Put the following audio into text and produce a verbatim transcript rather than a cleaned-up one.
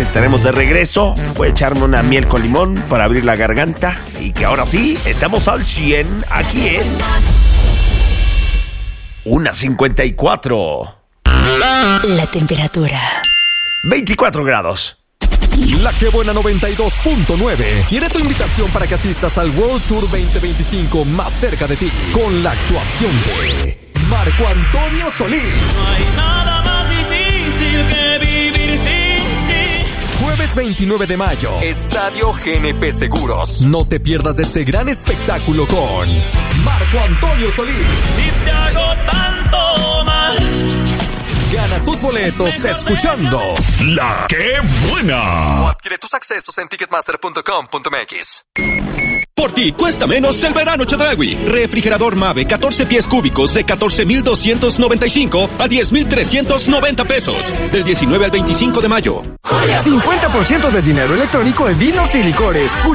estaremos de regreso. Voy a echarme una miel con limón para abrir la garganta y que ahora sí, estamos al cien aquí en una cincuenta y cuatro. La temperatura veinticuatro grados. La Que Buena noventa y dos punto nueve tiene tu invitación para que asistas al World Tour veinte veinticinco más cerca de ti, con la actuación de Marco Antonio Solís. No hay nada más difícil que vivir sin ti. Jueves veintinueve de mayo, Estadio G N P Seguros. No te pierdas de este gran espectáculo con Marco Antonio Solís. Si te hago tanto mal, gana tus boletos escuchando La Que Buena. O adquiere tus accesos en ticketmaster punto com punto m x. Por ti cuesta menos el verano Chedraui. Refrigerador Mave catorce pies cúbicos de catorce mil doscientos noventa y cinco a diez mil trescientos noventa pesos. Del diecinueve al veinticinco de mayo. cincuenta por ciento de dinero electrónico en vinos y licores.